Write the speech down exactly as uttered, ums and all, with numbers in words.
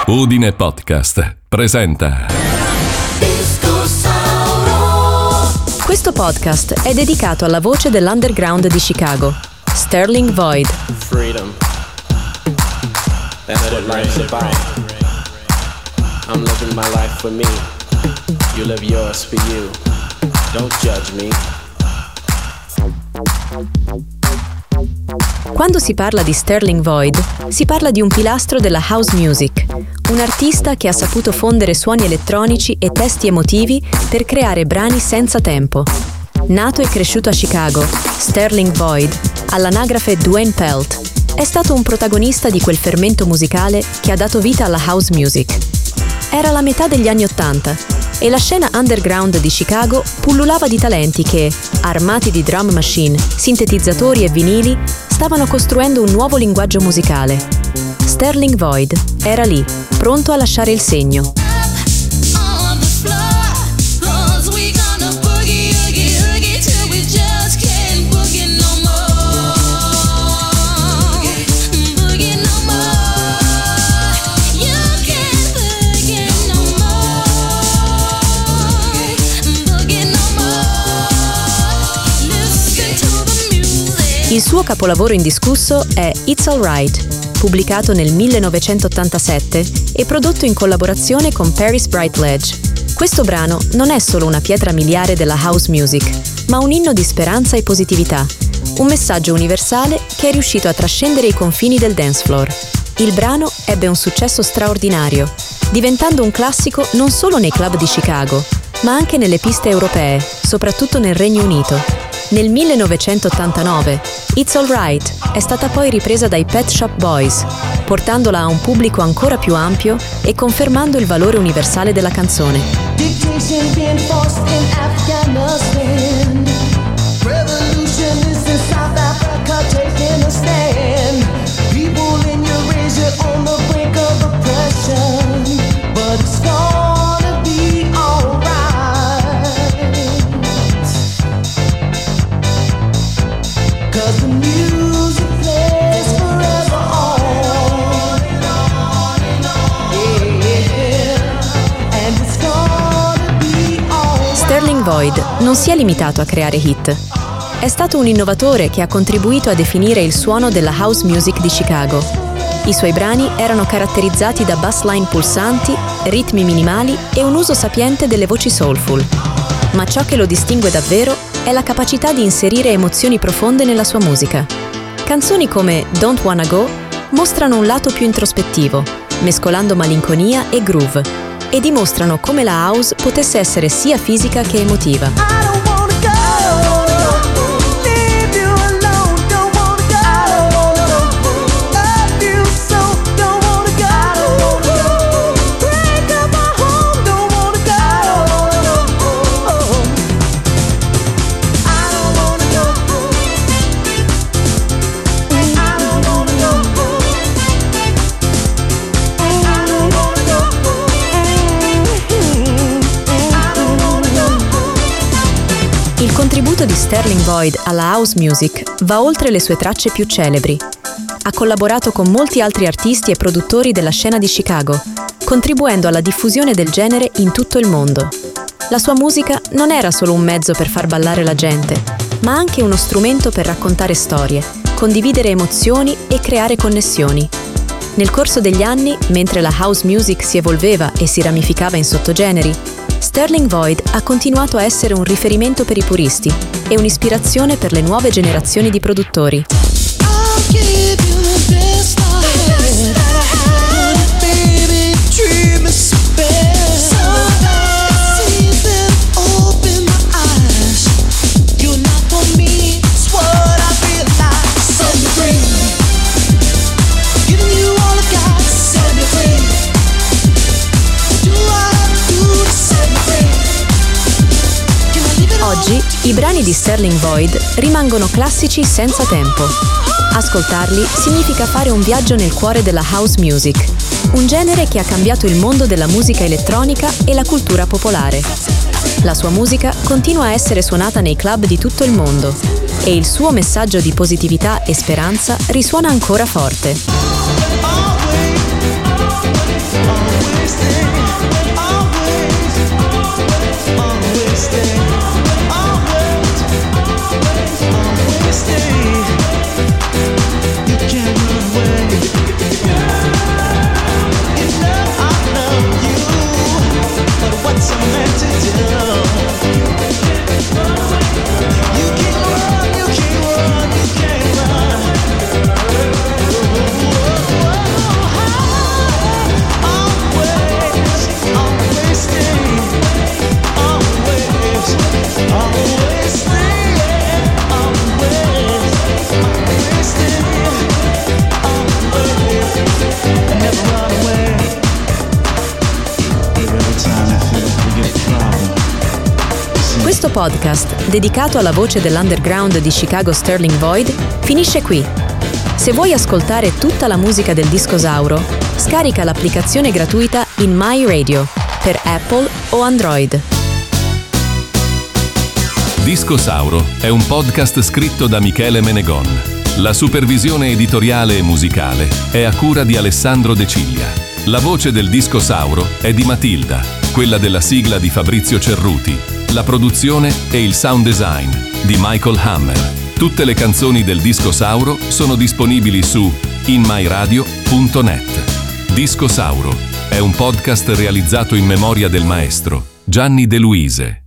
Udine Podcast presenta Questo podcast è dedicato alla voce dell'underground di Chicago, Sterling Void. Freedom. That's what life's about. I'm living my life for me. You live yours for you. Don't judge me. Quando si parla di Sterling Void, si parla di un pilastro della house music, un artista che ha saputo fondere suoni elettronici e testi emotivi per creare brani senza tempo. Nato e cresciuto a Chicago, Sterling Void, all'anagrafe Dwayne Pelt, è stato un protagonista di quel fermento musicale che ha dato vita alla house music. Era la metà degli anni Ottanta e la scena underground di Chicago pullulava di talenti che, armati di drum machine, sintetizzatori e vinili, stavano costruendo un nuovo linguaggio musicale. Sterling Void era lì, pronto a lasciare il segno. Il suo capolavoro indiscusso è It's Alright, pubblicato nel millenovecentottantasette e prodotto in collaborazione con Paris Brightledge. Questo brano non è solo una pietra miliare della house music, ma un inno di speranza e positività, un messaggio universale che è riuscito a trascendere i confini del dance floor. Il brano ebbe un successo straordinario, diventando un classico non solo nei club di Chicago, ma anche nelle piste europee, soprattutto nel Regno Unito. Nel millenovecentottantanove, It's Alright è stata poi ripresa dai Pet Shop Boys, portandola a un pubblico ancora più ampio e confermando il valore universale della canzone. Sterling Void non si è limitato a creare hit. È stato un innovatore che ha contribuito a definire il suono della house music di Chicago. I suoi brani erano caratterizzati da bassline pulsanti, ritmi minimali e un uso sapiente delle voci soulful. Ma ciò che lo distingue davvero è la capacità di inserire emozioni profonde nella sua musica. Canzoni come Don't Wanna Go mostrano un lato più introspettivo, mescolando malinconia e groove, e dimostrano come la house potesse essere sia fisica che emotiva. Il contributo di Sterling Void alla house music va oltre le sue tracce più celebri. Ha collaborato con molti altri artisti e produttori della scena di Chicago, contribuendo alla diffusione del genere in tutto il mondo. La sua musica non era solo un mezzo per far ballare la gente, ma anche uno strumento per raccontare storie, condividere emozioni e creare connessioni. Nel corso degli anni, mentre la house music si evolveva e si ramificava in sottogeneri, Sterling Void ha continuato a essere un riferimento per i puristi e un'ispirazione per le nuove generazioni di produttori. Oggi i brani di Sterling Void rimangono classici senza tempo. Ascoltarli significa fare un viaggio nel cuore della house music, un genere che ha cambiato il mondo della musica elettronica e la cultura popolare. La sua musica continua a essere suonata nei club di tutto il mondo e il suo messaggio di positività e speranza risuona ancora forte. Questo podcast, dedicato alla voce dell'underground di Chicago Sterling Void, finisce qui. Se vuoi ascoltare tutta la musica del Discosauro, scarica l'applicazione gratuita In My Radio per Apple o Android. Discosauro è un podcast scritto da Michele Menegon. La supervisione editoriale e musicale è a cura di Alessandro De Ciglia. La voce del Discosauro è di Matilda, quella della sigla di Fabrizio Cerruti. La produzione e il sound design di Michael Hammer. Tutte le canzoni del Discosauro sono disponibili su in my radio punto net. Discosauro è un podcast realizzato in memoria del maestro Gianni De Luise.